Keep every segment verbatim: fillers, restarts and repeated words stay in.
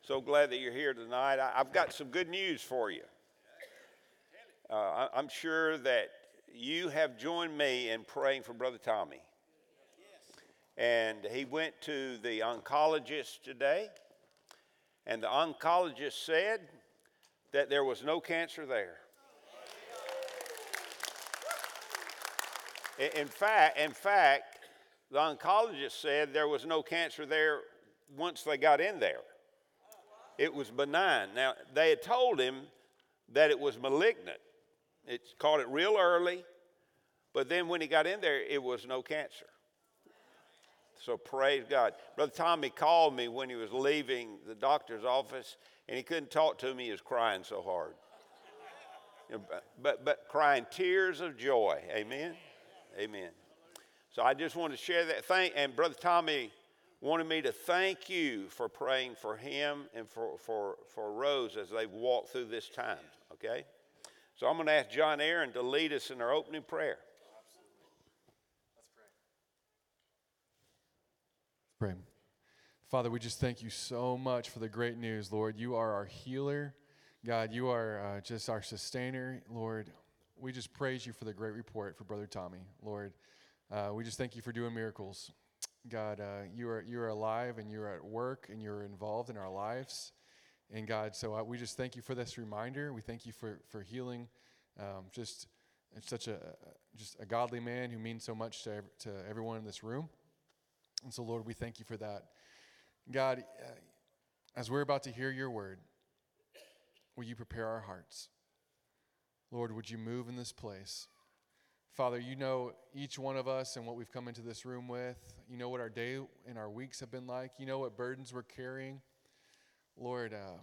So glad that you're here tonight. I, I've got some good news for you. Uh, I, I'm sure that you have joined me in praying for Brother Tommy. And he went to the oncologist today, and the oncologist said that there was no cancer there. In fact, in fact, the oncologist said there was no cancer there once they got in there. It was benign. Now, they had told him that it was malignant. It caught it real early, but then when he got in there, it was no cancer. So praise God. Brother Tommy called me when he was leaving the doctor's office, and he couldn't talk to me. He was crying so hard. You know, but, but crying tears of joy. Amen? Amen. So I just want to share that thing. And Brother Tommy wanted me to thank you for praying for him and for, for, for Rose as they've walked through this time, okay? So I'm going to ask John Aaron to lead us in our opening prayer. Let's pray. Let's pray. Father, we just thank you so much for the great news, Lord. You are our healer. God, you are uh, just our sustainer, Lord. We just praise you for the great report for Brother Tommy, Lord. Uh, we just thank you for doing miracles. God, uh, you are you are alive and you're at work and you're involved in our lives. And God, so uh, we just thank you for this reminder. We thank you for, for healing um, just such a just a godly man who means so much to, to everyone in this room. And so, Lord, we thank you for that. God, uh, as we're about to hear your word, will you prepare our hearts? Lord, would you move in this place? Father, you know each one of us and what we've come into this room with. You know what our day and our weeks have been like. You know what burdens we're carrying. Lord, uh,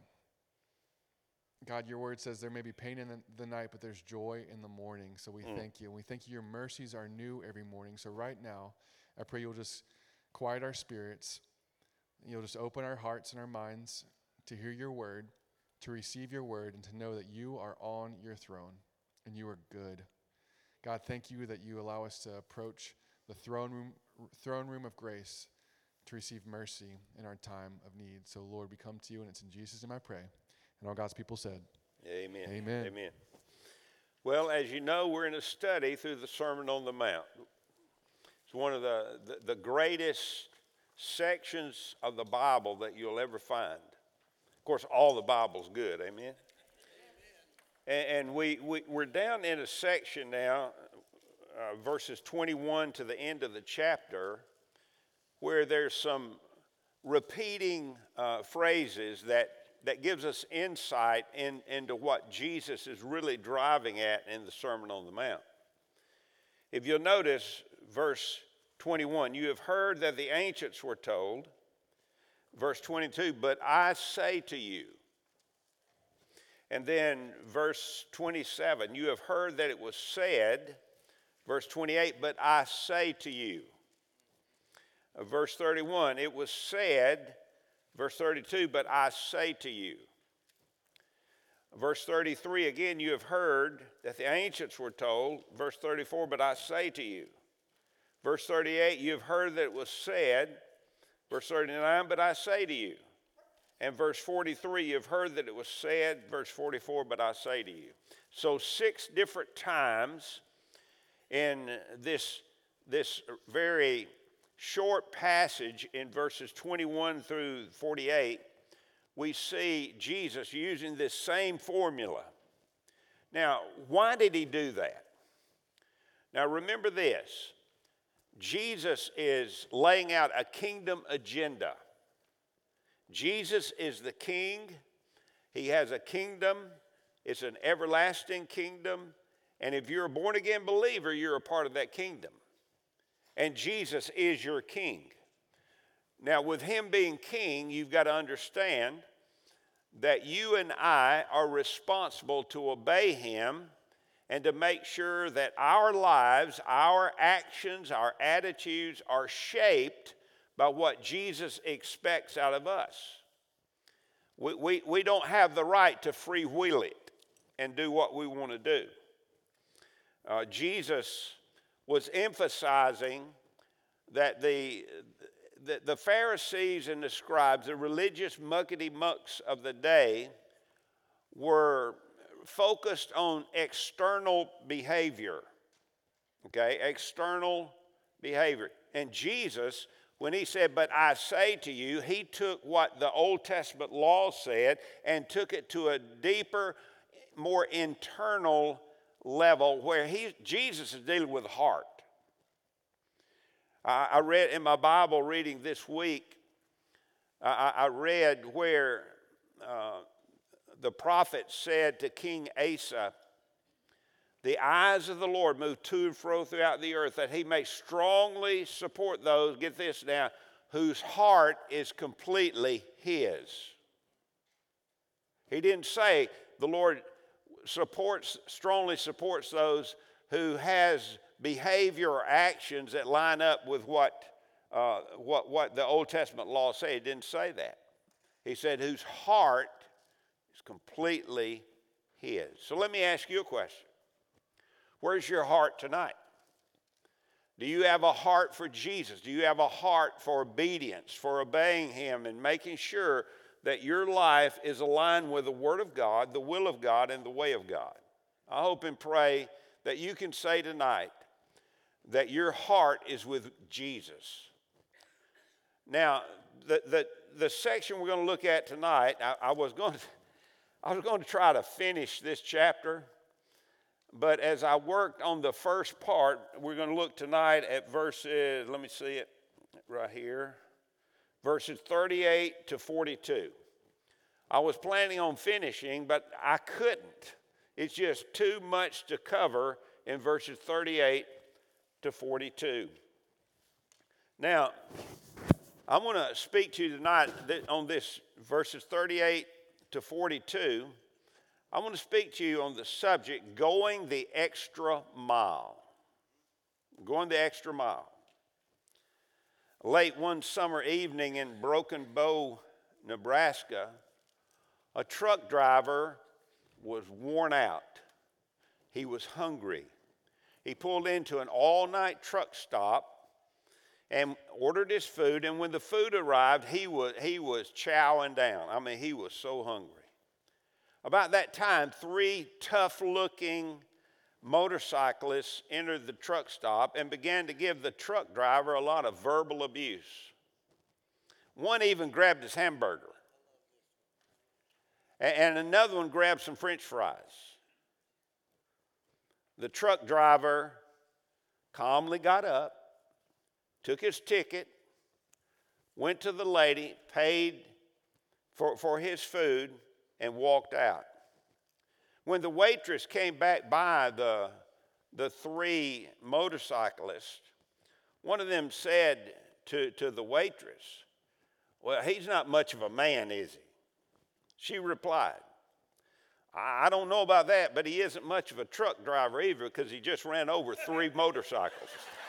God, your word says there may be pain in the, the night, but there's joy in the morning. So we mm. thank you. And we thank you your mercies are new every morning. So right now, I pray you'll just quiet our spirits. You'll just open our hearts and our minds to hear your word, to receive your word, and to know that you are on your throne and you are good. God, thank you that you allow us to approach the throne room, throne room of grace to receive mercy in our time of need. So, Lord, we come to you, and it's in Jesus' name I pray. And all God's people said, Amen. Amen. Amen. Well, as you know, we're in a study through the Sermon on the Mount. It's one of the, the, the greatest sections of the Bible that you'll ever find. Of course, all the Bible's good, amen? And we, we, we're down in a section now, uh, verses twenty-one to the end of the chapter, where there's some repeating uh, phrases that, that gives us insight in, into what Jesus is really driving at in the Sermon on the Mount. If you'll notice, verse twenty-one, you have heard that the ancients were told. Verse twenty-two, but I say to you. And then verse twenty-seven, you have heard that it was said. Verse twenty-eight, but I say to you. Uh, verse thirty-one, it was said. Verse thirty-two, but I say to you. Verse thirty-three, again, you have heard that the ancients were told. Verse thirty-four, but I say to you. Verse thirty-eight, you have heard that it was said. Verse thirty-nine, but I say to you. And verse forty-three, you've heard that it was said. Verse forty-four, but I say to you. So six different times in this, this very short passage in verses twenty-one through forty-eight, we see Jesus using this same formula. Now, why did he do that? Now, remember this. Jesus is laying out a kingdom agenda. Jesus is the king. He has a kingdom. It's an everlasting kingdom. And if you're a born-again believer, you're a part of that kingdom. And Jesus is your king. Now, with him being king, you've got to understand that you and I are responsible to obey him and to make sure that our lives, our actions, our attitudes are shaped by what Jesus expects out of us. We, we, we don't have the right to freewheel it and do what we want to do. Uh, Jesus was emphasizing that the, the, the Pharisees and the scribes, the religious muckety-mucks of the day, were focused on external behavior. Okay, external behavior. And Jesus, when he said, but I say to you, he took what the Old Testament law said and took it to a deeper, more internal level where he, Jesus is dealing with the heart. I, I read in my Bible reading this week, I, I read where uh, the prophet said to King Asa, the eyes of the Lord move to and fro throughout the earth, that he may strongly support those, get this now, whose heart is completely his. He didn't say the Lord supports, strongly supports those who has behavior or actions that line up with what, uh, what, what the Old Testament law said. He didn't say that. He said whose heart is completely his. So let me ask you a question. Where's your heart tonight? Do you have a heart for Jesus? Do you have a heart for obedience, for obeying him and making sure that your life is aligned with the Word of God, the will of God, and the way of God? I hope and pray that you can say tonight that your heart is with Jesus. Now, the, the, the section we're going to look at tonight, I, I was going to, I was going to try to finish this chapter. But as I worked on the first part, we're going to look tonight at verses, let me see it right here, verses thirty-eight to forty-two. I was planning on finishing, but I couldn't. It's just too much to cover in verses thirty-eight to forty-two. Now, I'm going to speak to you tonight on this verses thirty-eight to forty-two. I want to speak to you on the subject, going the extra mile. Going the extra mile. Late one summer evening in Broken Bow, Nebraska, a truck driver was worn out. He was hungry. He pulled into an all-night truck stop and ordered his food, and when the food arrived, he was, he was chowing down. I mean, he was so hungry. About that time, three tough-looking motorcyclists entered the truck stop and began to give the truck driver a lot of verbal abuse. One even grabbed his hamburger, and another one grabbed some French fries. The truck driver calmly got up, took his ticket, went to the lady, paid for, for his food, and walked out. When the waitress came back by the, the three motorcyclists, one of them said to, to the waitress, well, he's not much of a man, is he? She replied, I, I don't know about that, but he isn't much of a truck driver either because he just ran over three motorcycles.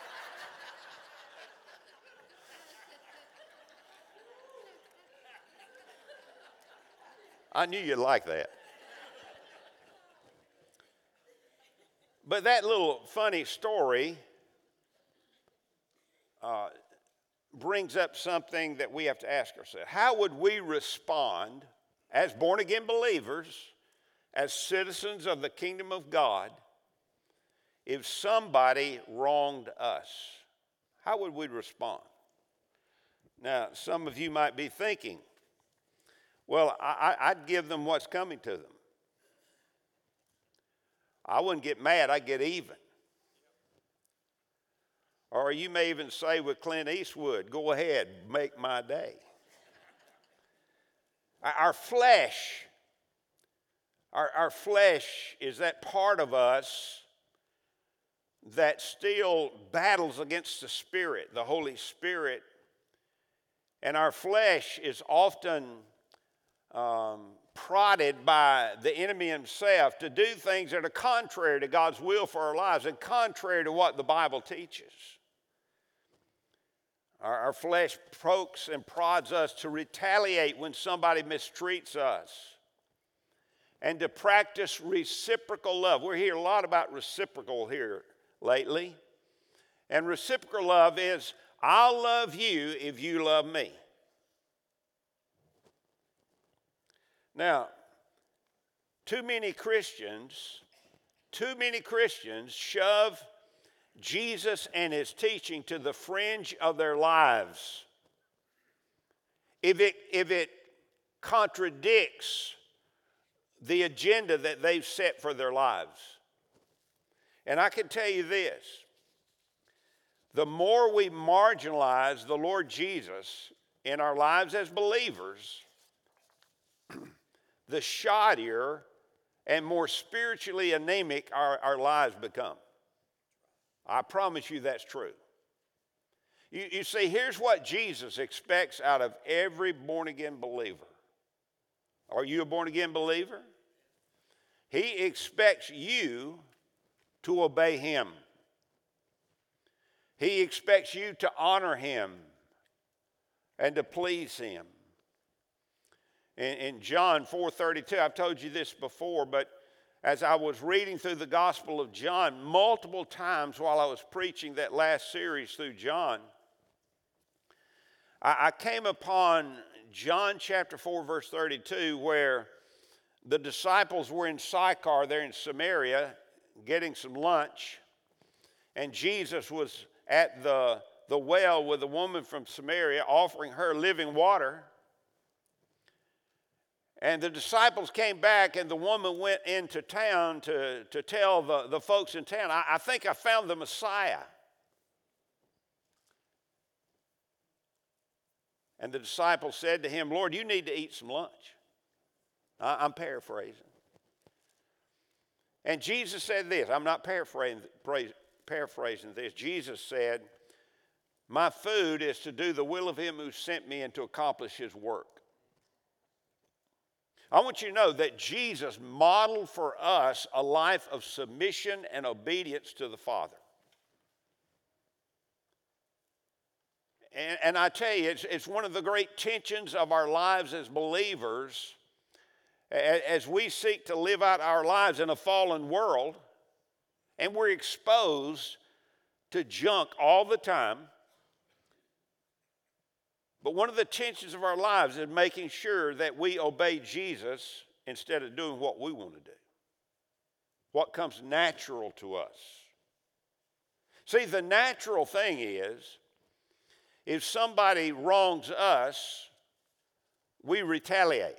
I knew you'd like that. But that little funny story uh, brings up something that we have to ask ourselves. How would we respond as born-again believers, as citizens of the kingdom of God, if somebody wronged us? How would we respond? Now, some of you might be thinking, well, I, I'd give them what's coming to them. I wouldn't get mad, I'd get even. Or you may even say with Clint Eastwood, go ahead, make my day. Our flesh, our, our flesh is that part of us that still battles against the Spirit, the Holy Spirit. And our flesh is often um, prodded by the enemy himself to do things that are contrary to God's will for our lives and contrary to what the Bible teaches. Our, our flesh pokes and prods us to retaliate when somebody mistreats us and to practice reciprocal love. We're hearing a lot about reciprocal here lately. And reciprocal love is I'll love you if you love me. Now, too many Christians, too many Christians shove Jesus and his teaching to the fringe of their lives. If it, if it contradicts the agenda that they've set for their lives. And I can tell you this, the more we marginalize the Lord Jesus in our lives as believers, the shoddier and more spiritually anemic our, our lives become. I promise you that's true. You, you see, here's what Jesus expects out of every born-again believer. Are you a born-again believer? He expects you to obey him. He expects you to honor him and to please him. In, in John four thirty-two, I've told you this before, but as I was reading through the Gospel of John multiple times while I was preaching that last series through John, I, I came upon John chapter four, verse thirty-two, where the disciples were in Sychar, there in Samaria, getting some lunch, and Jesus was at the, the well with a woman from Samaria offering her living water. And the disciples came back, and the woman went into town to, to tell the, the folks in town, I, I think I found the Messiah. And the disciples said to him, Lord, you need to eat some lunch. I, I'm paraphrasing. And Jesus said this, I'm not paraphrasing, paraphrasing this. Jesus said, my food is to do the will of him who sent me and to accomplish his work. I want you to know that Jesus modeled for us a life of submission and obedience to the Father. And, and I tell you, it's, it's one of the great tensions of our lives as believers, as we seek to live out our lives in a fallen world, and we're exposed to junk all the time. But one of the tensions of our lives is making sure that we obey Jesus instead of doing what we want to do, what comes natural to us. See, the natural thing is, if somebody wrongs us, we retaliate.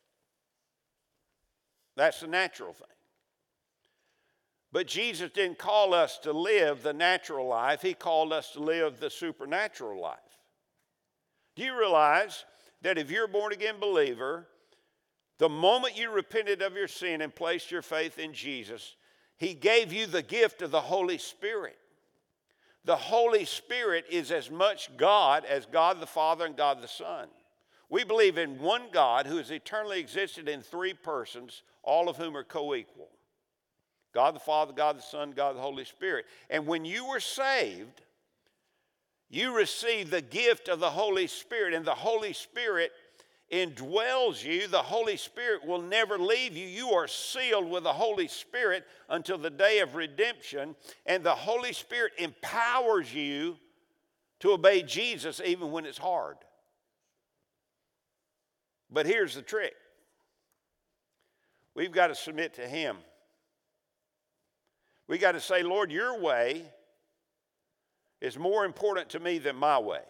That's the natural thing. But Jesus didn't call us to live the natural life. He called us to live the supernatural life. Do you realize that if you're a born-again believer, the moment you repented of your sin and placed your faith in Jesus, he gave you the gift of the Holy Spirit. The Holy Spirit is as much God as God the Father and God the Son. We believe in one God who has eternally existed in three persons, all of whom are co-equal. God the Father, God the Son, God the Holy Spirit. And when you were saved, you receive the gift of the Holy Spirit, and the Holy Spirit indwells you. The Holy Spirit will never leave you. You are sealed with the Holy Spirit until the day of redemption, and the Holy Spirit empowers you to obey Jesus even when it's hard. But here's the trick. We've got to submit to him. We've got to say, Lord, your way is more important to me than my way.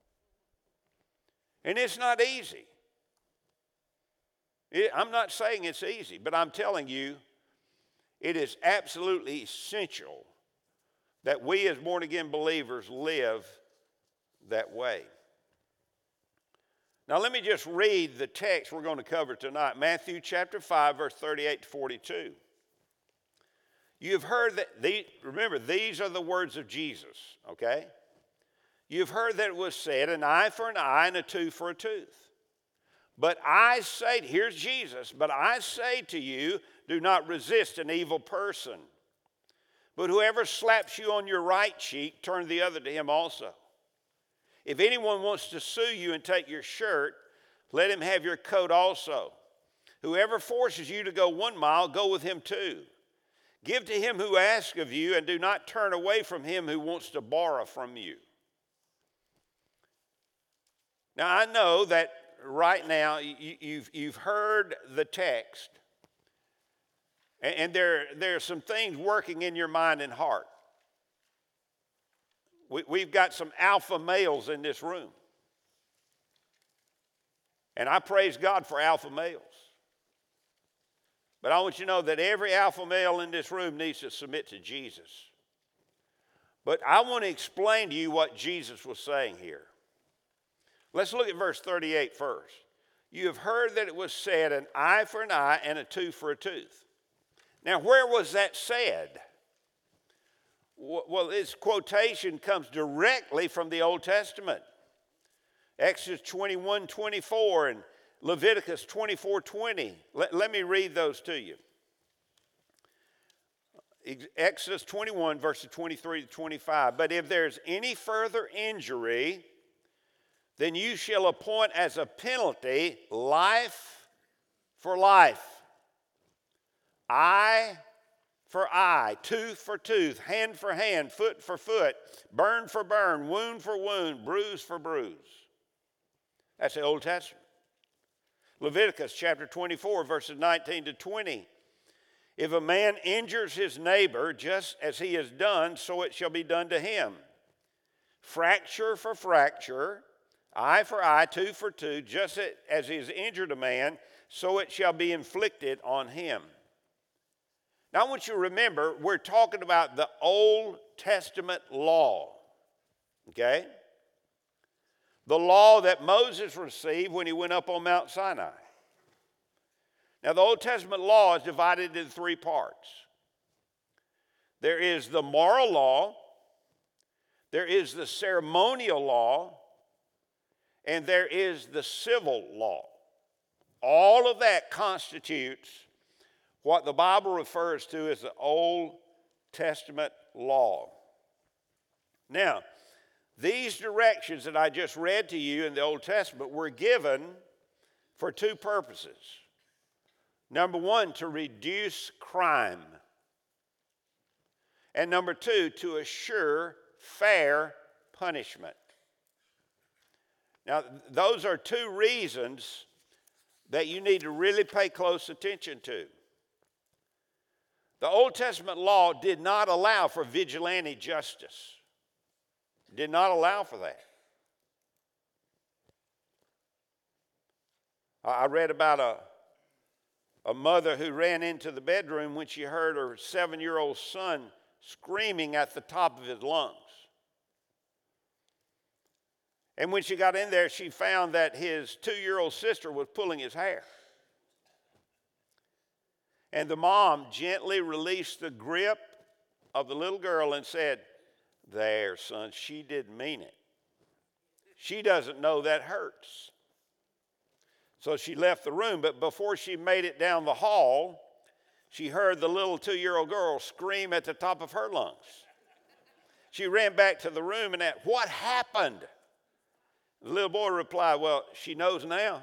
And it's not easy. It, I'm not saying it's easy, but I'm telling you, it is absolutely essential that we as born-again believers live that way. Now let me just read the text we're going to cover tonight. Matthew chapter five, verse thirty-eight to forty-two. You've heard that, the, remember, these are the words of Jesus, okay? You've heard that it was said, an eye for an eye and a tooth for a tooth. But I say, here's Jesus, but I say to you, do not resist an evil person. But whoever slaps you on your right cheek, turn the other to him also. If anyone wants to sue you and take your shirt, let him have your coat also. Whoever forces you to go one mile, go with him two. Give to him who asks of you, and do not turn away from him who wants to borrow from you. Now, I know that right now you, you've, you've heard the text, and, and there, there are some things working in your mind and heart. We, we've got some alpha males in this room. And I praise God for alpha males. But I want you to know that every alpha male in this room needs to submit to Jesus. But I want to explain to you what Jesus was saying here. Let's look at verse thirty-eight first. You have heard that it was said, an eye for an eye and a tooth for a tooth. Now, where was that said? Well, this quotation comes directly from the Old Testament. Exodus twenty-one twenty-four and Leviticus twenty-four twenty. Let, let me read those to you. Exodus twenty-one, verses twenty-three to twenty-five. But if there's any further injury, then you shall appoint as a penalty life for life, eye for eye, tooth for tooth, hand for hand, foot for foot, burn for burn, wound for wound, bruise for bruise. That's the Old Testament. Leviticus chapter twenty-four, verses nineteen to twenty. If a man injures his neighbor, just as he has done, so it shall be done to him. Fracture for fracture, eye for eye, tooth for tooth, just as he has injured a man, so it shall be inflicted on him. Now I want you to remember, we're talking about the Old Testament law, okay? The law that Moses received when he went up on Mount Sinai. Now, the Old Testament law is divided into three parts. There is the moral law, there is the ceremonial law, and there is the civil law. All of that constitutes what the Bible refers to as the Old Testament law. Now, these directions that I just read to you in the Old Testament were given for two purposes. Number one, to reduce crime. And number two, to assure fair punishment. Now, those are two reasons that you need to really pay close attention to. The Old Testament law did not allow for vigilante justice. Did not allow for that. I read about a A mother who ran into the bedroom when she heard her seven-year-old son screaming at the top of his lungs. And when she got in there, she found that his two-year-old sister was pulling his hair. And the mom gently released the grip of the little girl and said, "There, son, she didn't mean it. She doesn't know that hurts." So she left the room, but before she made it down the hall, she heard the little two-year-old girl scream at the top of her lungs. She ran back to the room and asked, "What happened?" The little boy replied, "Well, she knows now."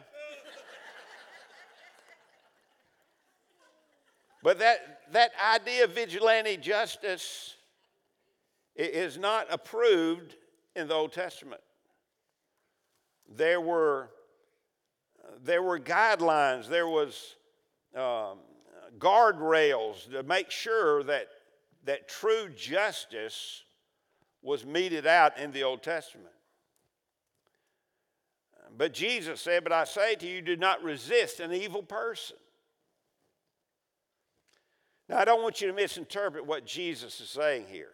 But that, that idea of vigilante justice is not approved in the Old Testament. There were There were guidelines, there was um, guardrails to make sure that, that true justice was meted out in the Old Testament. But Jesus said, "But I say to you, do not resist an evil person." Now, I don't want you to misinterpret what Jesus is saying here.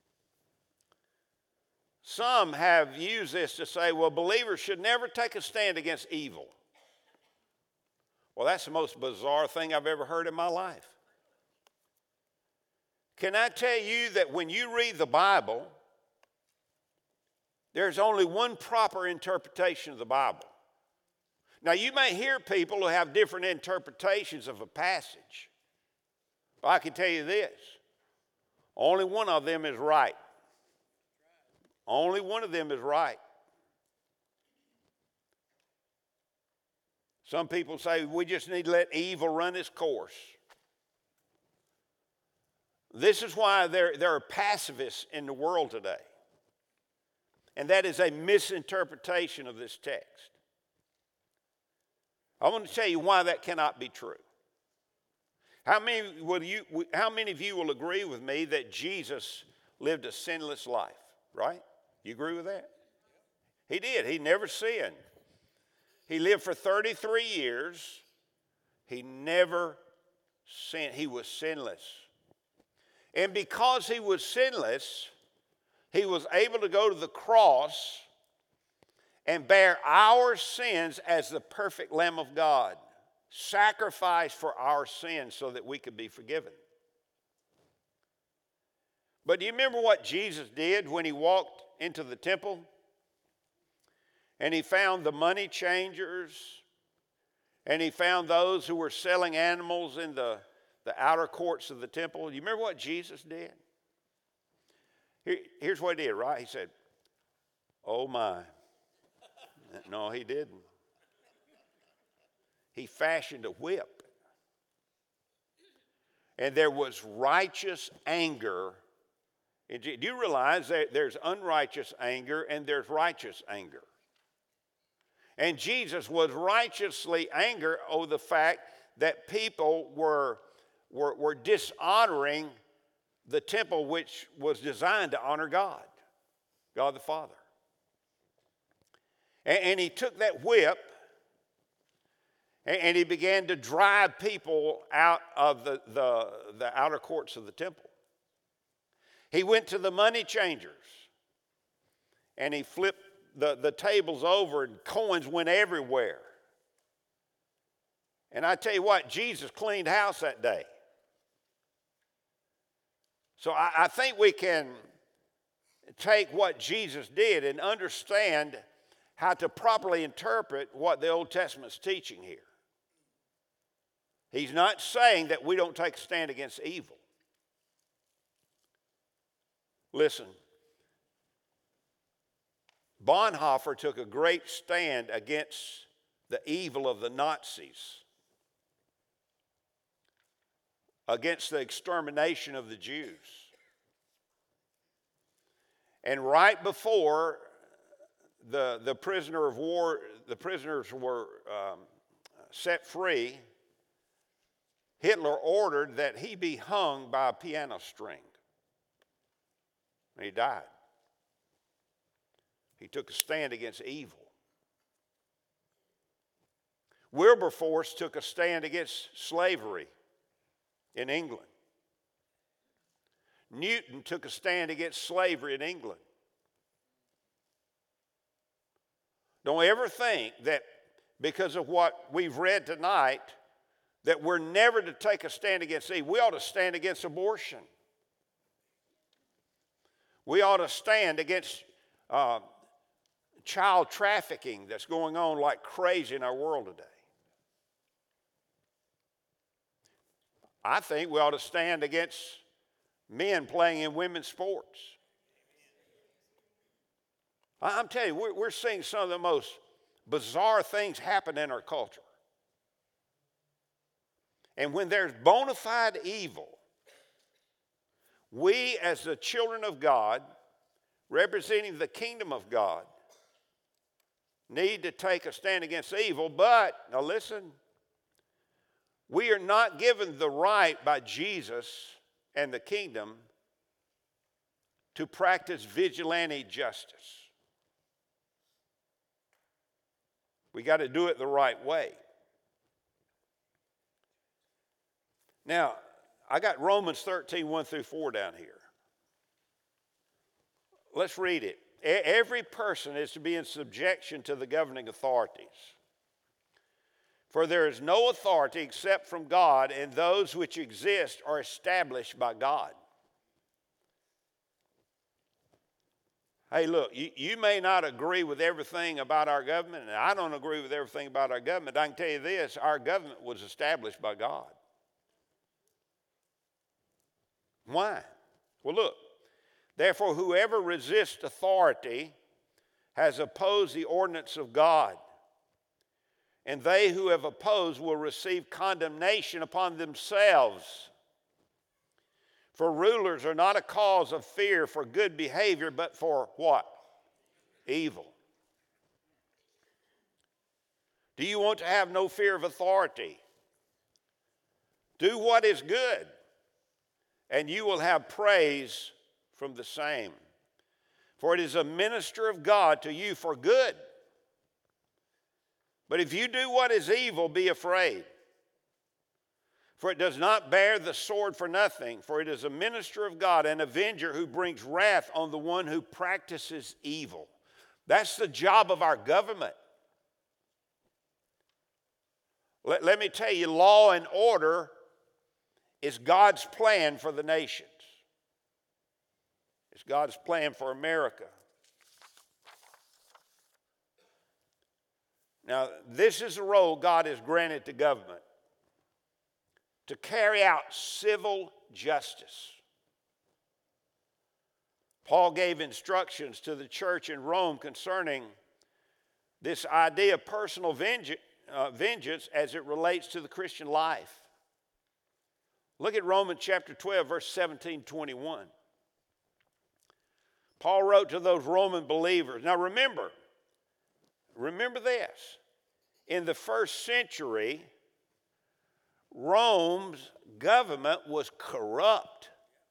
Some have used this to say, well, believers should never take a stand against evil. Well, that's the most bizarre thing I've ever heard in my life. Can I tell you that when you read the Bible, there's only one proper interpretation of the Bible. Now, you may hear people who have different interpretations of a passage. But I can tell you this, only one of them is right. Only one of them is right. Some people say we just need to let evil run its course. This is why there, there are pacifists in the world today. And that is a misinterpretation of this text. I want to tell you why that cannot be true. How many, will you, how many of you will agree with me that Jesus lived a sinless life, right? You agree with that? He did. He never sinned. He lived for thirty-three years. He never sinned. He was sinless. And because he was sinless, he was able to go to the cross and bear our sins as the perfect Lamb of God, sacrificed for our sins so that we could be forgiven. But do you remember what Jesus did when he walked into the temple and he found the money changers and he found those who were selling animals in the, the outer courts of the temple? Do you remember what Jesus did? Here, here's what he did, right? He said, "Oh my." No, he didn't. He fashioned a whip. And there was righteous anger. Do you realize that there's unrighteous anger and there's righteous anger? And Jesus was righteously angry over the fact that people were, were, were dishonoring the temple which was designed to honor God, God the Father. And, and he took that whip and, and he began to drive people out of the, the, the outer courts of the temple. He went to the money changers and he flipped the, the tables over and coins went everywhere. And I tell you what, Jesus cleaned house that day. So I, I think we can take what Jesus did and understand how to properly interpret what the Old Testament's teaching here. He's not saying that we don't take a stand against evil. Listen, Bonhoeffer took a great stand against the evil of the Nazis, against the extermination of the Jews. And right before the, the prisoner of war, the prisoners were um, set free, Hitler ordered that he be hung by a piano string. And he died. He took a stand against evil. Wilberforce took a stand against slavery in England. Newton took a stand against slavery in England. Don't ever think that because of what we've read tonight that we're never to take a stand against evil. We ought to stand against abortion. We ought to stand against uh, child trafficking that's going on like crazy in our world today. I think we ought to stand against men playing in women's sports. I'm telling you, we're, we're seeing some of the most bizarre things happen in our culture. And when there's bona fide evil, we as the children of God, representing the kingdom of God, need to take a stand against evil. But, now listen, we are not given the right by Jesus and the kingdom to practice vigilante justice. We got to do it the right way. Now, I got Romans thirteen, one through four down here. Let's read it. Every person is to be in subjection to the governing authorities. For there is no authority except from God, and those which exist are established by God. Hey, look, you, you may not agree with everything about our government, and I don't agree with everything about our government. I can tell you this, our government was established by God. Why? Well, look, therefore whoever resists authority has opposed the ordinance of God, and they who have opposed will receive condemnation upon themselves. For rulers are not a cause of fear for good behavior, but for what? evil? Do you want to have no fear of authority? Do what is good, and you will have praise from the same. For it is a minister of God to you for good. But if you do what is evil, be afraid. For it does not bear the sword for nothing, for it is a minister of God, an avenger who brings wrath on the one who practices evil. That's the job of our government. Let, let me tell you, law and order is God's plan for the nations. It's God's plan for America. Now, this is a role God has granted to government, to carry out civil justice. Paul gave instructions to the church in Rome concerning this idea of personal vengeance, uh, vengeance as it relates to the Christian life. Look at Romans chapter twelve, verse seventeen, twenty-one. Paul wrote to those Roman believers. Now remember, remember this. In the first century, Rome's government was corrupt.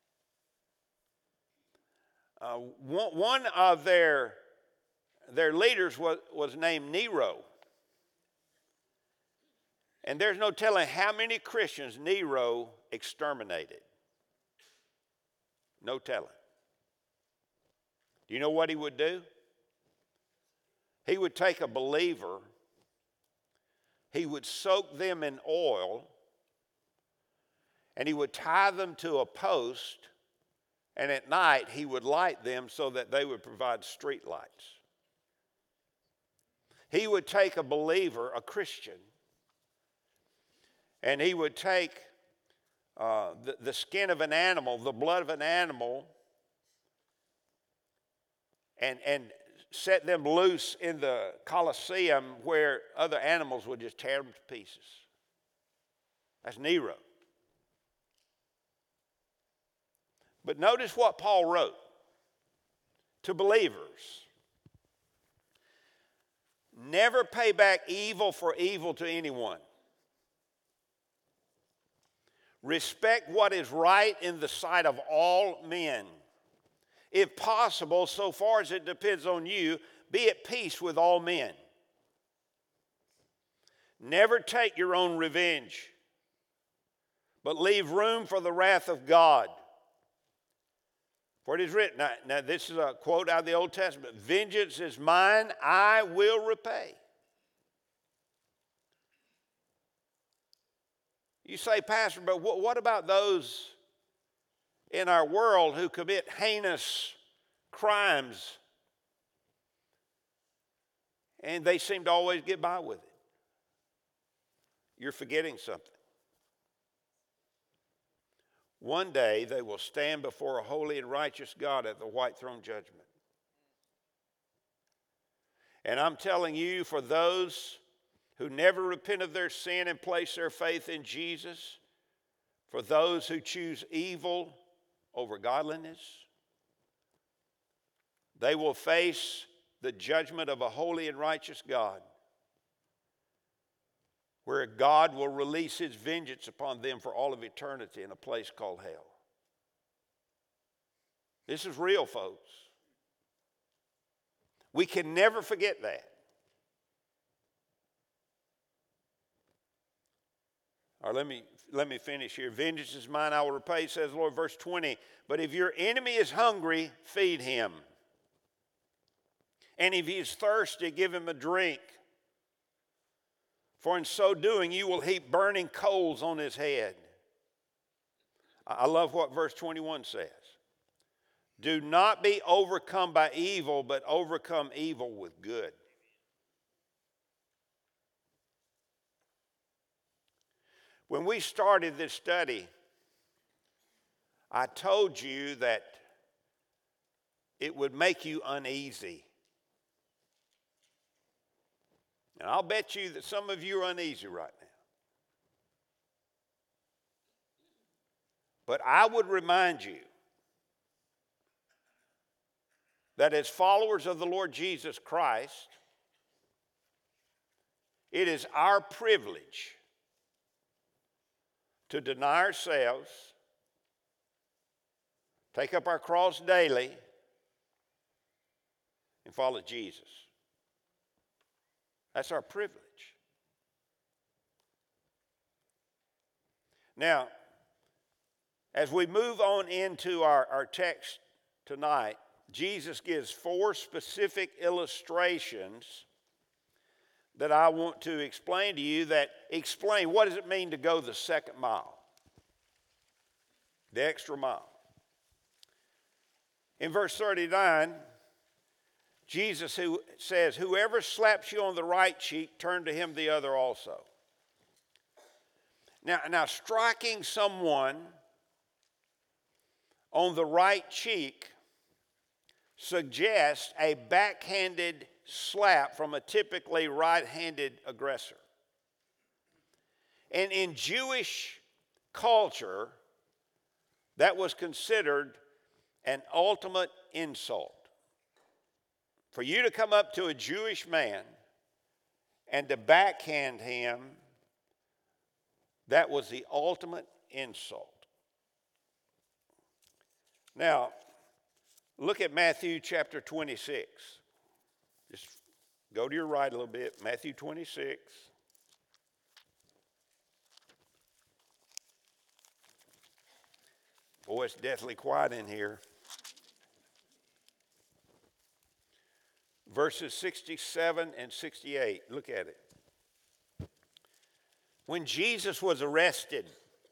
Uh, one, one of their, their leaders was, was named Nero. And there's no telling how many Christians Nero exterminated. No telling. Do you know what he would do? He would take a believer, he would soak them in oil, and he would tie them to a post, and at night he would light them so that they would provide street lights. He would take a believer, a Christian, and he would take uh, the, the skin of an animal, the blood of an animal, and, and set them loose in the Colosseum where other animals would just tear them to pieces. That's Nero. But notice what Paul wrote to believers. Never pay back evil for evil to anyone. Respect what is right in the sight of all men. If possible, so far as it depends on you, be at peace with all men. Never take your own revenge, but leave room for the wrath of God. For it is written, now, now this is a quote out of the Old Testament, vengeance is mine, I will repay. You say, Pastor, but what, what about those in our world who commit heinous crimes and they seem to always get by with it? You're forgetting something. One day they will stand before a holy and righteous God at the white throne judgment. And I'm telling you, for those who never repent of their sin and place their faith in Jesus, for those who choose evil over godliness, they will face the judgment of a holy and righteous God, where God will release his vengeance upon them for all of eternity in a place called hell. This is real, folks. We can never forget that. All right, let me, let me finish here. Vengeance is mine, I will repay, says the Lord. Verse twenty, but if your enemy is hungry, feed him. And if he is thirsty, give him a drink. For in so doing, you will heap burning coals on his head. I love what verse twenty-one says. Do not be overcome by evil, but overcome evil with good. When we started this study, I told you that it would make you uneasy. And I'll bet you that some of you are uneasy right now. But I would remind you that as followers of the Lord Jesus Christ, it is our privilege to deny ourselves, take up our cross daily, and follow Jesus. That's our privilege. Now, as we move on into our, our text tonight, Jesus gives four specific illustrations that I want to explain to you that explain what does it mean to go the second mile, the extra mile. In verse thirty-nine, Jesus who says, whoever slaps you on the right cheek, turn to him the other also. Now, now striking someone on the right cheek suggests a backhanded slap from a typically right-handed aggressor. And in Jewish culture, that was considered an ultimate insult. For you to come up to a Jewish man and to backhand him, that was the ultimate insult. Now, look at Matthew chapter twenty-six. Just go to your right a little bit. Matthew twenty-six. Boy, it's deathly quiet in here. Verses sixty-seven and sixty-eight. Look at it. When Jesus was arrested,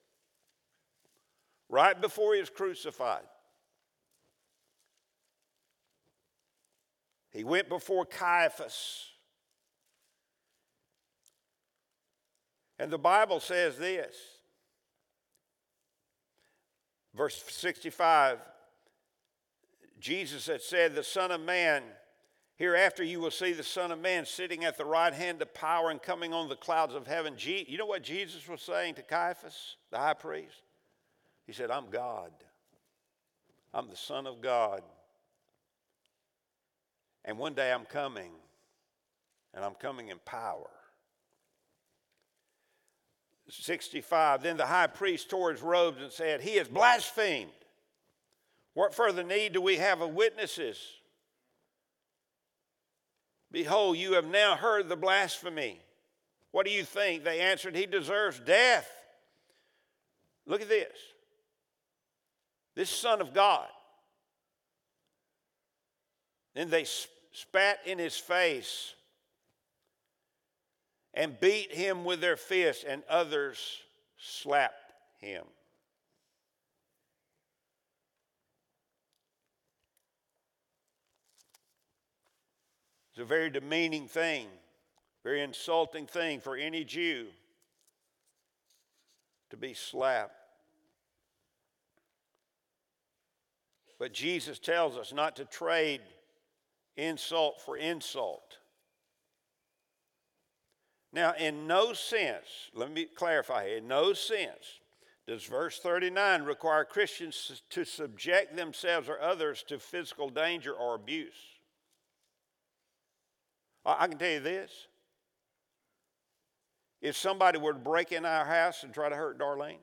right before he was crucified, he went before Caiaphas. And the Bible says this. Verse sixty-five, Jesus had said, the Son of Man, hereafter you will see the Son of Man sitting at the right hand of power and coming on the clouds of heaven. You know what Jesus was saying to Caiaphas, the high priest? He said, I'm God. I'm the Son of God. And one day I'm coming, and I'm coming in power. sixty-five, then the high priest tore his robes and said, he has blasphemed. What further need do we have of witnesses? Behold, you have now heard the blasphemy. What do you think? They answered, he deserves death. Look at this. This Son of God. Then they spat in his face and beat him with their fists, and others slapped him. It's a very demeaning thing, very insulting thing for any Jew to be slapped. But Jesus tells us not to trade insult for insult. Now, in no sense, let me clarify here, in no sense does verse thirty-nine require Christians to subject themselves or others to physical danger or abuse. I can tell you this. If somebody were to break in our house and try to hurt Darlene,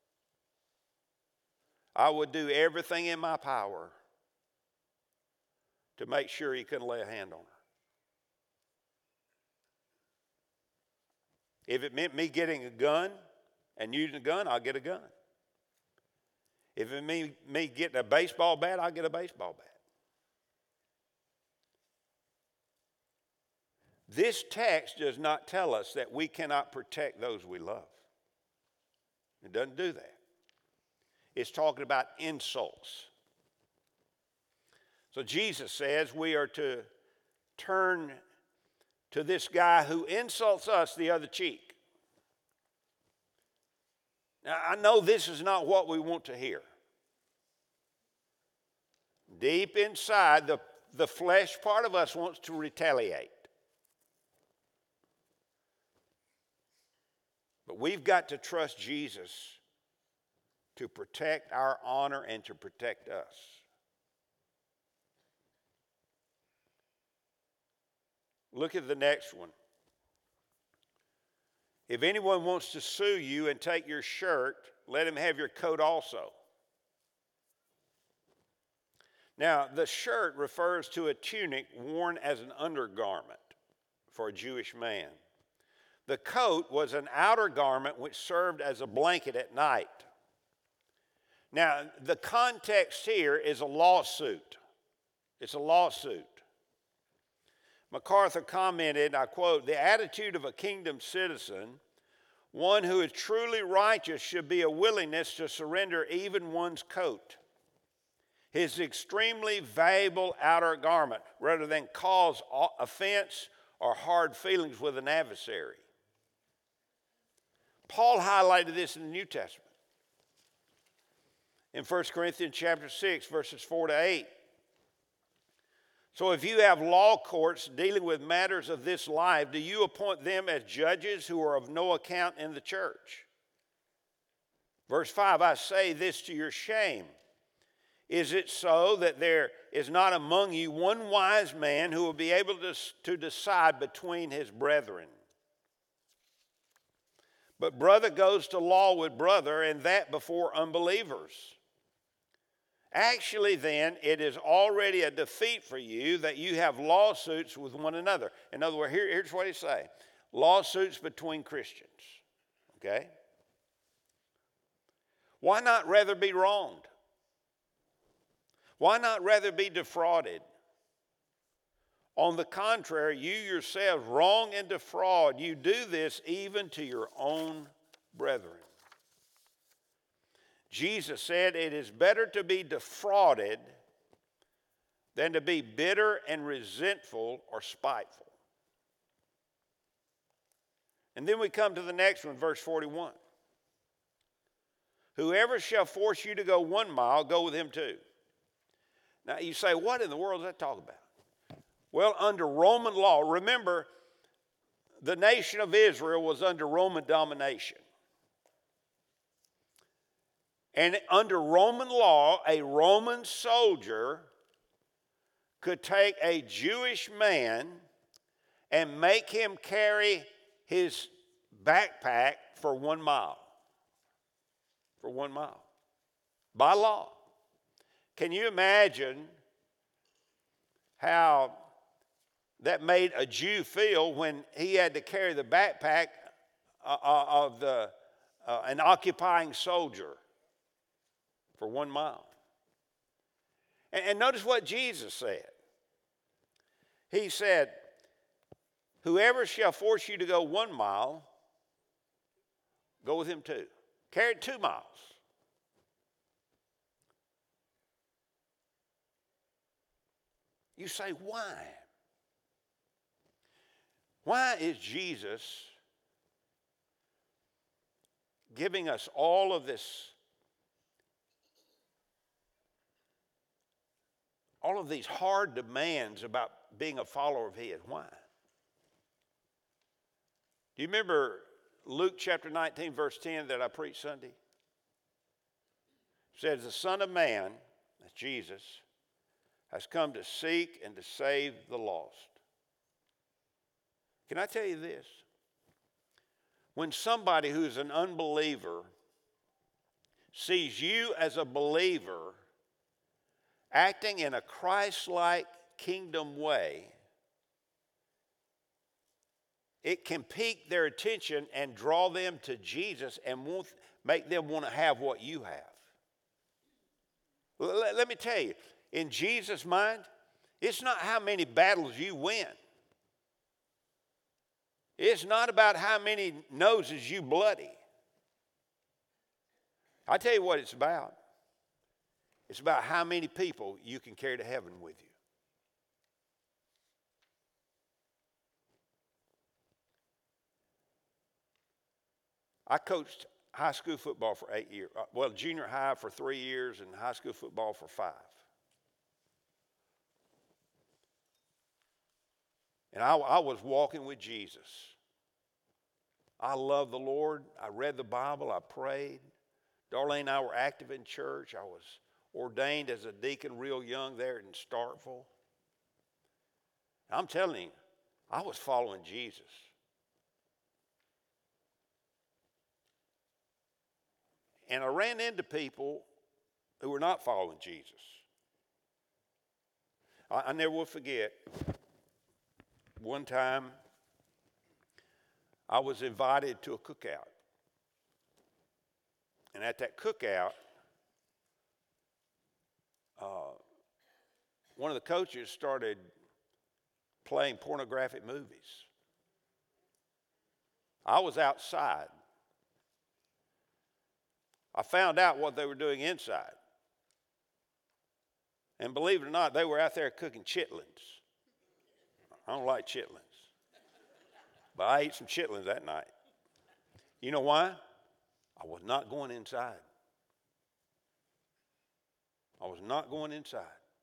I would do everything in my power to make sure he couldn't lay a hand on her. If it meant me getting a gun and using a gun, I'll get a gun. If it meant me getting a baseball bat, I'll get a baseball bat. This text does not tell us that we cannot protect those we love. It doesn't do that. It's talking about insults. So Jesus says we are to turn to this guy who insults us the other cheek. Now, I know this is not what we want to hear. Deep inside, the, the flesh part of us wants to retaliate. But we've got to trust Jesus to protect our honor and to protect us. Look at the next one. If anyone wants to sue you and take your shirt, let him have your coat also. Now, the shirt refers to a tunic worn as an undergarment for a Jewish man. The coat was an outer garment which served as a blanket at night. Now, the context here is a lawsuit. It's a lawsuit. MacArthur commented, I quote, "The attitude of a kingdom citizen, one who is truly righteous, should be a willingness to surrender even one's coat, his extremely valuable outer garment, rather than cause offense or hard feelings with an adversary." Paul highlighted this in the New Testament. In First Corinthians chapter six, verses four to eight. "So if you have law courts dealing with matters of this life, do you appoint them as judges who are of no account in the church?" Verse five, "I say this to your shame. Is it so that there is not among you one wise man who will be able to, to decide between his brethren? But brother goes to law with brother, and that before unbelievers. Actually, then, it is already a defeat for you that you have lawsuits with one another." In other words, here, here's what he's saying. Lawsuits between Christians. Okay? Why not rather be wronged? Why not rather be defrauded? On the contrary, you yourselves wrong and defraud. You do this even to your own brethren. Jesus said, "It is better to be defrauded than to be bitter and resentful or spiteful." And then we come to the next one, verse forty-one. "Whoever shall force you to go one mile, go with him two." Now you say, what in the world is that talking about? Well, under Roman law, remember, the nation of Israel was under Roman domination. And under Roman law, a Roman soldier could take a Jewish man and make him carry his backpack for one mile. For one mile. By law. Can you imagine how that made a Jew feel when he had to carry the backpack uh, of the, uh, an occupying soldier for one mile? And, and notice what Jesus said. He said, "Whoever shall force you to go one mile, go with him two." Carry two miles. You say, why? Why is Jesus giving us all of this, all of these hard demands about being a follower of his? Why? Do you remember Luke chapter nineteen, verse ten that I preached Sunday? It says, "The Son of Man," that's Jesus, "has come to seek and to save the lost." Can I tell you this? When somebody who's an unbeliever sees you as a believer acting in a Christ-like kingdom way, it can pique their attention and draw them to Jesus and won't make them want to have what you have. Let, let me tell you, in Jesus' mind, it's not how many battles you win. It's not about how many noses you bloody. I tell you what it's about. It's about how many people you can carry to heaven with you. I coached high school football for eight years. Well, junior high for three years and high school football for five. And I, I was walking with Jesus. I loved the Lord. I read the Bible. I prayed. Darlene and I were active in church. I was ordained as a deacon real young there in Starkville. I'm telling you, I was following Jesus. And I ran into people who were not following Jesus. I, I never will forget, one time I was invited to a cookout. And at that cookout, uh, one of the coaches started playing pornographic movies. I was outside. I found out what they were doing inside. And believe it or not, they were out there cooking chitlins. I don't like chitlins, but I ate some chitlins that night. You know why? I was not going inside. I was not going inside.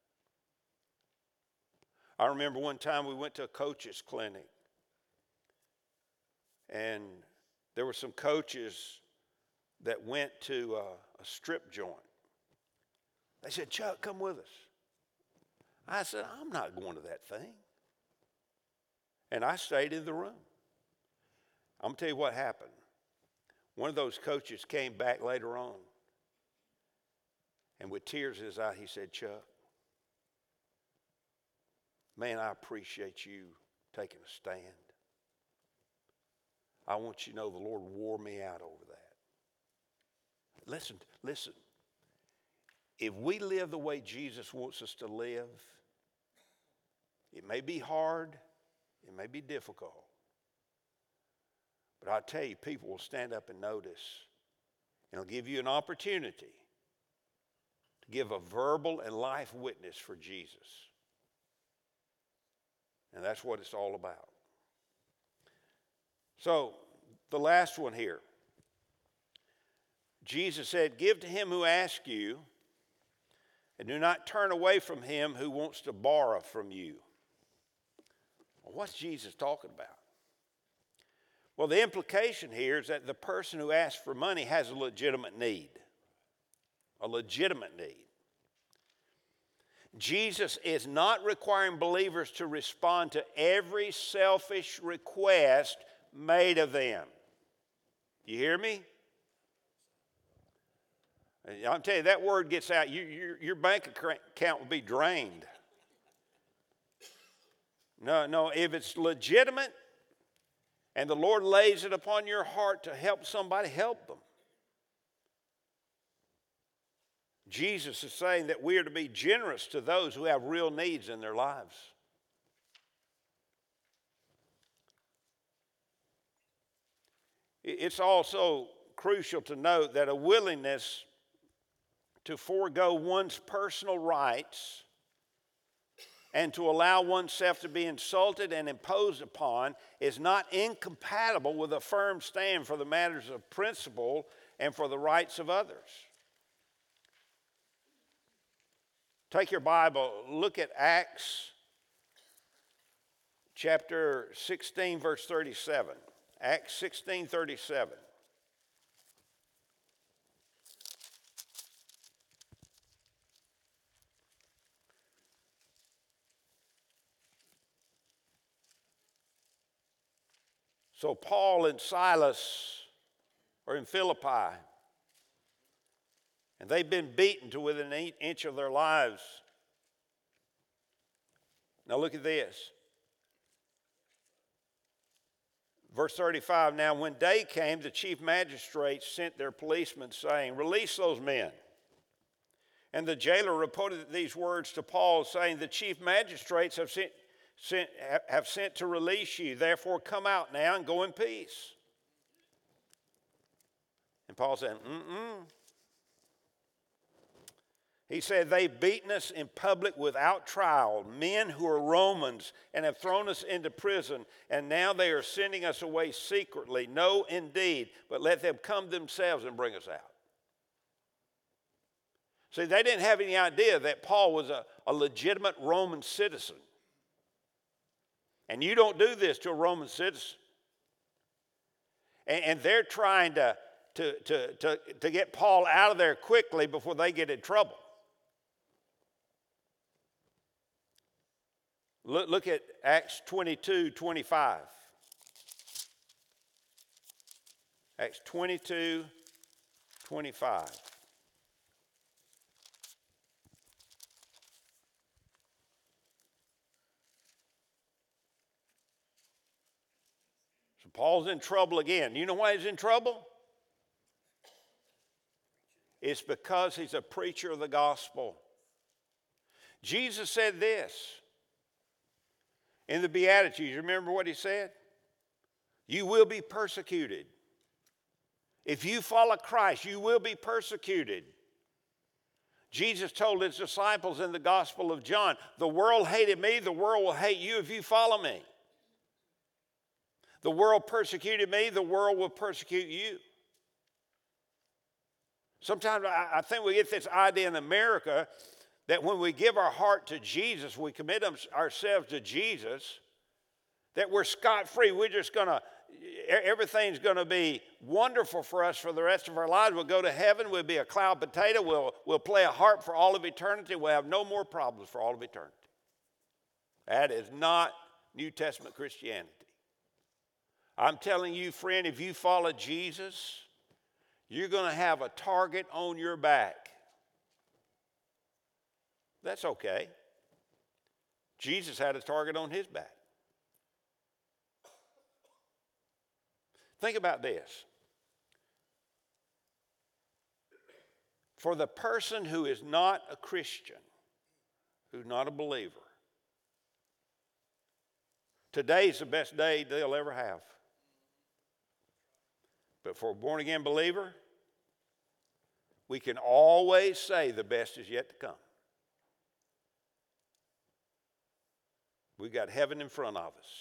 I remember one time we went to a coach's clinic, and there were some coaches that went to a, a strip joint. They said, Chuck, come with us. I said, I'm not going to that thing. And I stayed in the room. I'm going to tell you what happened. One of those coaches came back later on, and with tears in his eye, he said, Chuck, man, I appreciate you taking a stand. I want you to know the Lord wore me out over that. Listen, listen. If we live the way Jesus wants us to live, it may be hard, it may be difficult, but I tell you, people will stand up and notice, and it'll give you an opportunity to give a verbal and life witness for Jesus. And that's what it's all about. So, the last one here. Jesus said, give to him who asks you, and do not turn away from him who wants to borrow from you. Well, what's Jesus talking about? Well, the implication here is that the person who asks for money has a legitimate need. A legitimate need. Jesus is not requiring believers to respond to every selfish request made of them. You hear me? I'm telling you, that word gets out, you, you, your bank account will be drained. No, no, if it's legitimate and the Lord lays it upon your heart to help somebody, help them. Jesus is saying that we are to be generous to those who have real needs in their lives. It's also crucial to note that a willingness to forego one's personal rights and to allow oneself to be insulted and imposed upon is not incompatible with a firm stand for the matters of principle and for the rights of others. Take your Bible, look at Acts chapter sixteen, verse thirty-seven. Acts sixteen, thirty-seven. So Paul and Silas are in Philippi, and they've been beaten to within an inch of their lives. Now look at this. Verse thirty-five, now when day came, the chief magistrates sent their policemen, saying, release those men. And the jailer reported these words to Paul, saying, the chief magistrates have sent, sent, have sent to release you. Therefore come out now and go in peace. And Paul said, mm-mm. He said, they've beaten us in public without trial, men who are Romans, and have thrown us into prison, and now they are sending us away secretly. No, indeed, but let them come themselves and bring us out. See, they didn't have any idea that Paul was a, a legitimate Roman citizen. And you don't do this to a Roman citizen. And, and they're trying to, to, to, to, to get Paul out of there quickly before they get in trouble. Look, look at Acts twenty-two, twenty-five. Acts twenty-two, twenty-five. So Paul's in trouble again. You know why he's in trouble? It's because he's a preacher of the gospel. Jesus said this in the Beatitudes. You remember what he said? You will be persecuted. If you follow Christ, you will be persecuted. Jesus told his disciples in the Gospel of John, the world hated me, the world will hate you if you follow me. The world persecuted me, the world will persecute you. Sometimes I think we get this idea in America that when we give our heart to Jesus, we commit ourselves to Jesus, that we're scot-free. We're just going to, everything's going to be wonderful for us for the rest of our lives. We'll go to heaven. We'll be a cloud potato. We'll, we'll play a harp for all of eternity. We'll have no more problems for all of eternity. That is not New Testament Christianity. I'm telling you, friend, if you follow Jesus, you're going to have a target on your back. That's okay. Jesus had a target on his back. Think about this. For the person who is not a Christian, who's not a believer, today's the best day they'll ever have. But for a born-again believer, we can always say the best is yet to come. We've got heaven in front of us.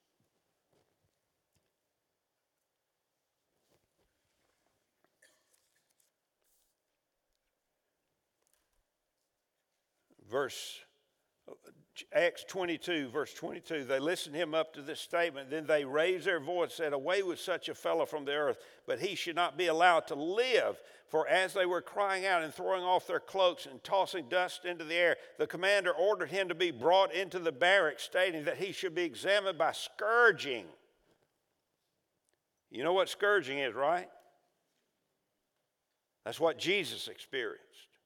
Verse Acts twenty-two, verse twenty-two, they listened him up to this statement. Then they raised their voice and said, away with such a fellow from the earth, but he should not be allowed to live. For as they were crying out and throwing off their cloaks and tossing dust into the air, the commander ordered him to be brought into the barracks, stating that he should be examined by scourging. You know what scourging is, right? That's what Jesus experienced.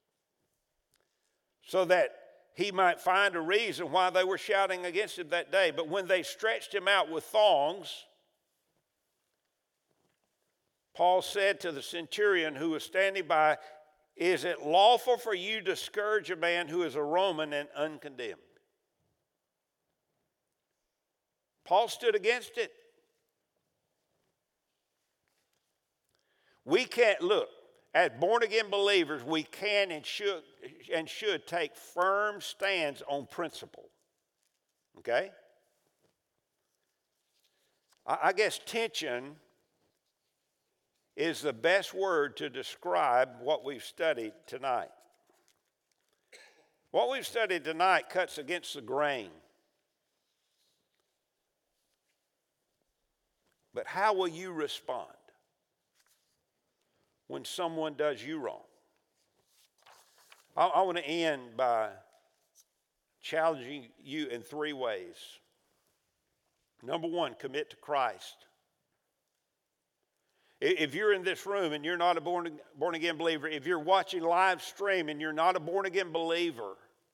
So that he might find a reason why they were shouting against him that day. But when they stretched him out with thongs, Paul said to the centurion who was standing by, is it lawful for you to scourge a man who is a Roman and uncondemned? Paul stood against it. We can't, look, as born-again believers, we can and should, and should take firm stands on principle. Okay? I, I guess tension is the best word to describe what we've studied tonight. What we've studied tonight cuts against the grain. But how will you respond when someone does you wrong? I, I want to end by challenging you in three ways. Number one, commit to Christ. If you're in this room and you're not a born, born again believer, if you're watching live stream and you're not a born again believer,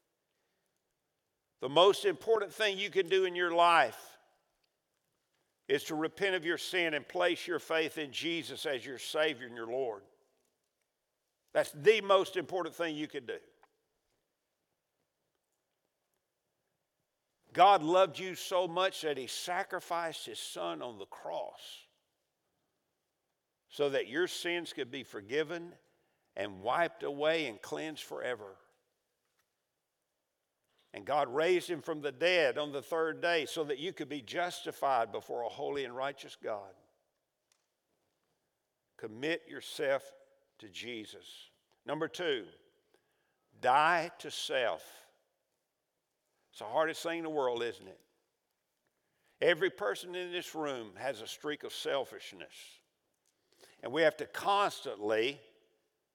the most important thing you can do in your life is to repent of your sin and place your faith in Jesus as your Savior and your Lord. That's the most important thing you can do. God loved you so much that he sacrificed his son on the cross so that your sins could be forgiven and wiped away and cleansed forever. And God raised him from the dead on the third day so that you could be justified before a holy and righteous God. Commit yourself to Jesus. Number two, die to self. It's the hardest thing in the world, isn't it? Every person in this room has a streak of selfishness. And we have to constantly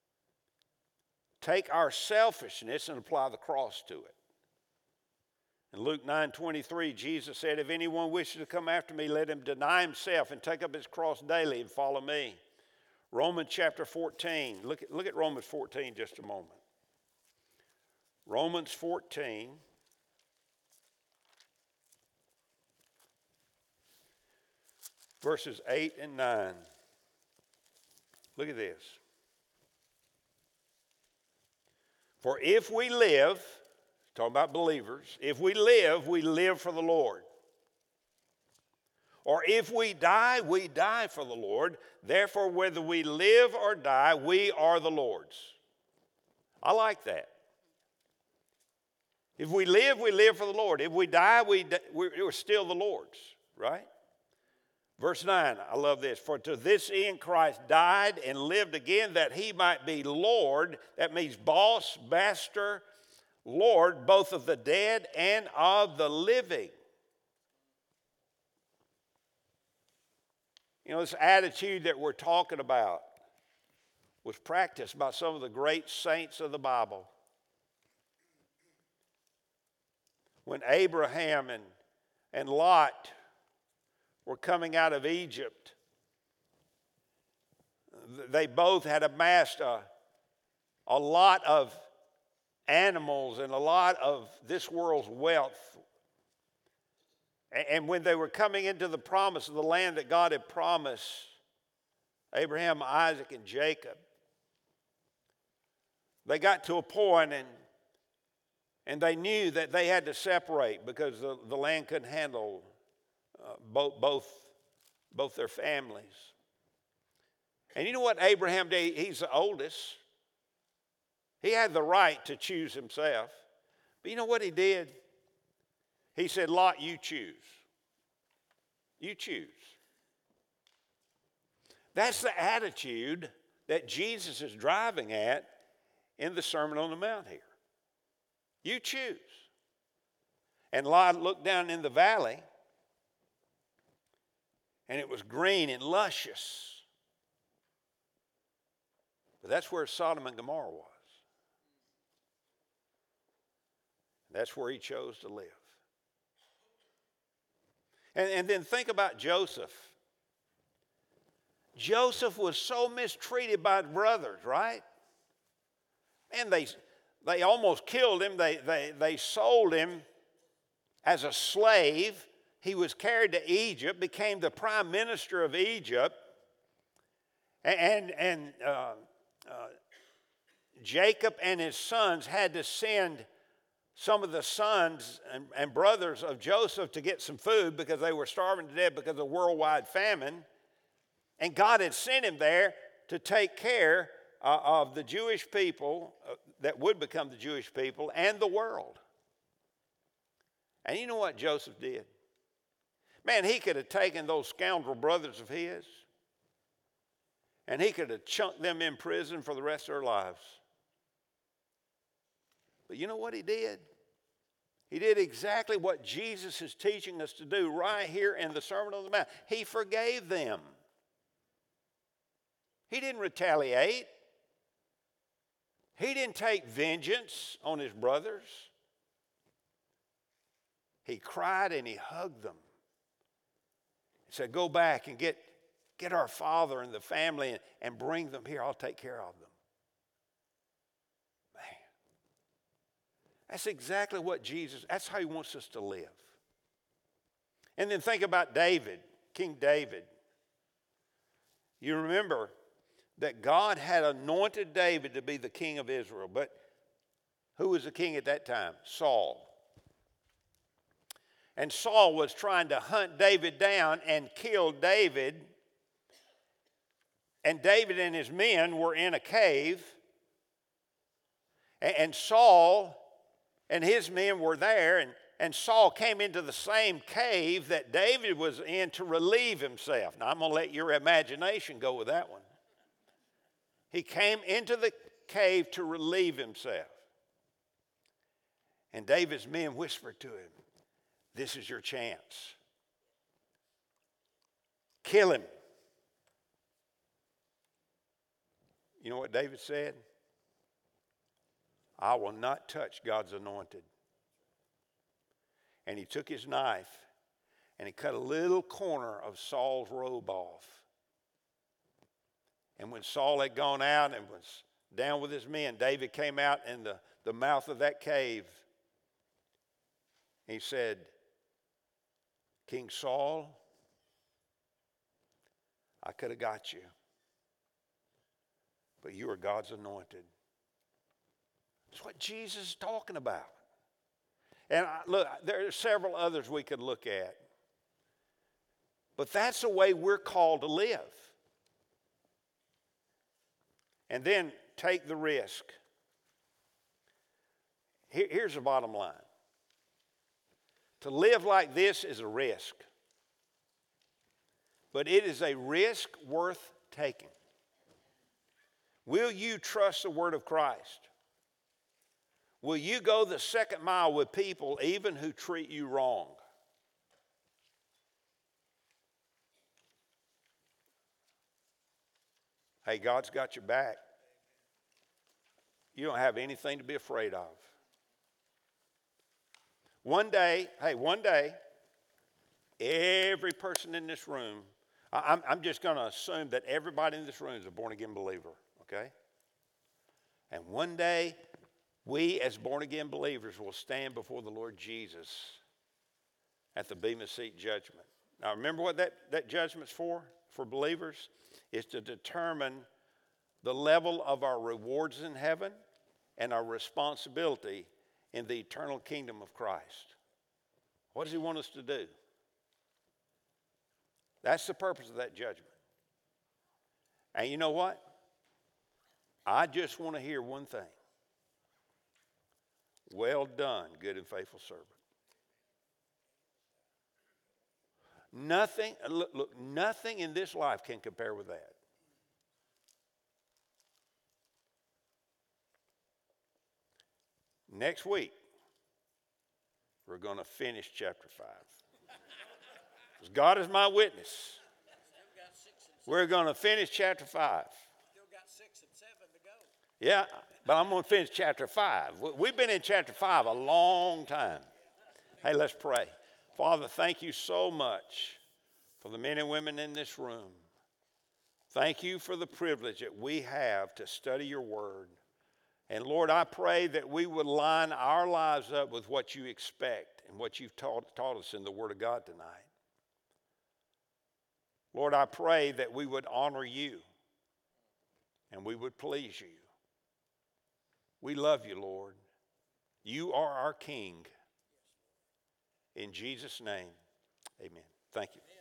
take our selfishness and apply the cross to it. In Luke nine twenty-three, Jesus said, if anyone wishes to come after me, let him deny himself and take up his cross daily and follow me. Romans chapter fourteen. Look at, look at Romans fourteen just a moment. Romans fourteen. Verses eight and nine. Look at this. For if we live, talking about believers, if we live, we live for the Lord. Or if we die, we die for the Lord. Therefore, whether we live or die, we are the Lord's. I like that. If we live, we live for the Lord. If we die, we di- we're still the Lord's, right? Verse nine, I love this. For to this end Christ died and lived again, that he might be Lord. That means boss, master, Lord, both of the dead and of the living. You know, this attitude that we're talking about was practiced by some of the great saints of the Bible. When Abraham and, and Lot were coming out of Egypt, they both had amassed a, a lot of animals and a lot of this world's wealth. And when they were coming into the promise of the land that God had promised Abraham, Isaac, and Jacob, they got to a point and, and they knew that they had to separate because the, the land couldn't handle uh, both, both, both their families. And you know what Abraham did? He's the oldest. He had the right to choose himself. But you know what he did? He said, Lot, you choose. You choose. That's the attitude that Jesus is driving at in the Sermon on the Mount here. You choose. And Lot looked down in the valley, and it was green and luscious. But that's where Sodom and Gomorrah was. That's where he chose to live. And, and then think about Joseph. Joseph was so mistreated by his brothers, right? And they, they almost killed him. They, they, they sold him as a slave. He was carried to Egypt, became the prime minister of Egypt. And, and uh, uh, Jacob and his sons had to send some of the sons and, and brothers of Joseph to get some food because they were starving to death because of worldwide famine. And God had sent him there to take care uh, of the Jewish people uh, that would become the Jewish people and the world. And you know what Joseph did? Man, he could have taken those scoundrel brothers of his and he could have chunked them in prison for the rest of their lives. But you know what he did? He did exactly what Jesus is teaching us to do right here in the Sermon on the Mount. He forgave them. He didn't retaliate. He didn't take vengeance on his brothers. He cried and he hugged them. He said, go back and get, get our father and the family and, and bring them here. I'll take care of them. That's exactly what Jesus, that's how he wants us to live. And then think about David, King David. You remember that God had anointed David to be the king of Israel, but who was the king at that time? Saul. And Saul was trying to hunt David down and kill David. And David and his men were in a cave. And Saul and his men were there, and, and Saul came into the same cave that David was in to relieve himself. Now, I'm going to let your imagination go with that one. He came into the cave to relieve himself. And David's men whispered to him, this is your chance. Kill him. You know what David said? I will not touch God's anointed. and he took his knife and he cut a little corner of Saul's robe off. And when Saul had gone out and was down with his men, David came out in the, the mouth of that cave. He said, King Saul, I could have got you, but you are God's anointed. That's what Jesus is talking about. And I, look, there are several others we could look at. But that's the way we're called to live. And then take the risk. Here, here's the bottom line. To live like this is a risk. But it is a risk worth taking. Will you trust the word of Christ? Will you go the second mile with people even who treat you wrong? Hey, God's got your back. You don't have anything to be afraid of. One day, hey, one day, every person in this room, I'm, I'm just going to assume that everybody in this room is a born-again believer, okay? And one day, we as born-again believers will stand before the Lord Jesus at the Bema Seat judgment. Now, remember what that, that judgment's for, for believers? Is to determine the level of our rewards in heaven and our responsibility in the eternal kingdom of Christ. What does he want us to do? That's the purpose of that judgment. And you know what? I just want to hear one thing. Well done, good and faithful servant. Nothing, look, look, nothing in this life can compare with that. Next week, we're going to finish chapter five. Because God is my witness. We're going to finish chapter five. Still got six and seven to go. Yeah, but I'm going to finish chapter five. We've been in chapter five a long time. Hey, let's pray. Father, thank you so much for the men and women in this room. Thank you for the privilege that we have to study your word. And Lord, I pray that we would line our lives up with what you expect and what you've taught, taught us in the word of God tonight. Lord, I pray that we would honor you and we would please you. We love you, Lord. You are our King. In Jesus' name, amen. Thank you.